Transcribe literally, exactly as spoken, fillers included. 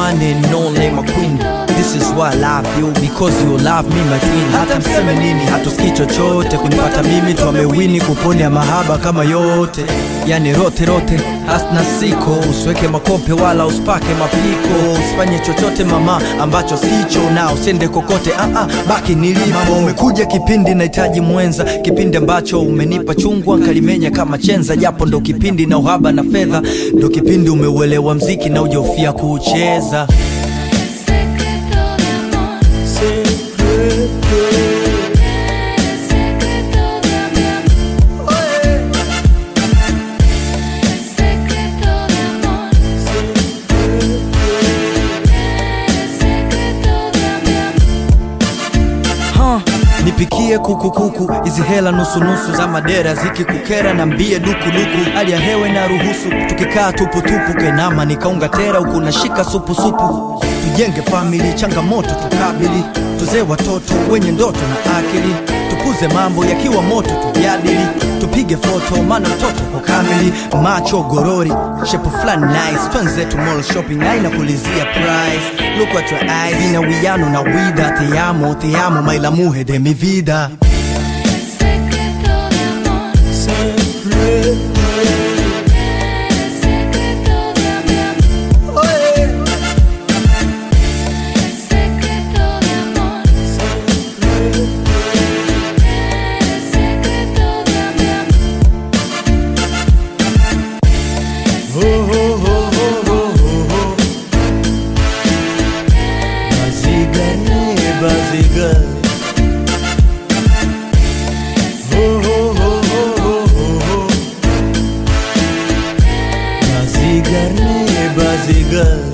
one and only my queen. This is why I love you, because you love me my queen. Hata mseme nini, hatusikii chochote. Kunipata mimi tu amewini, kuponya mahaba kama yote. Yani rote rote, hasna siko. Usiweke makope wala usipake mapiko. Usifanye chochote mama ambacho sicho, na usiende kokote, ah ah, baki nilipo. Umekuja kipindi nahitaji mwenza, kipindi ambacho umenipa chungwa nkalimenya kama chenza. Japo ndo kipindi na uhaba na fedha, ndo kipindi umeuelewa mziki na ujofia kucheza. Nipikie kuku kuku, hizi hela nusu nusu za madera ziki kukera na mbie duku duku. Hali ya hewe na ruhusu, tukikaa tupu tupu kenama nikaunga tera huku nashika supu supu. Tujenge family, changamoto tukabili, tuzee watoto wenye ndoto na akili. Tukuze mambo yakiwa moto tujadili, tupige foto maana mtoto kwa kamili. Macho gorori, shepu flani nice, twenze to mall shopping aina kulizia price. Look at your eyes, ina wiyano na wida. Te amo, te amo, ma la mujer de mi vida. Bazigar, oh oh oh oh oh oh, Bazigar ne Bazigar.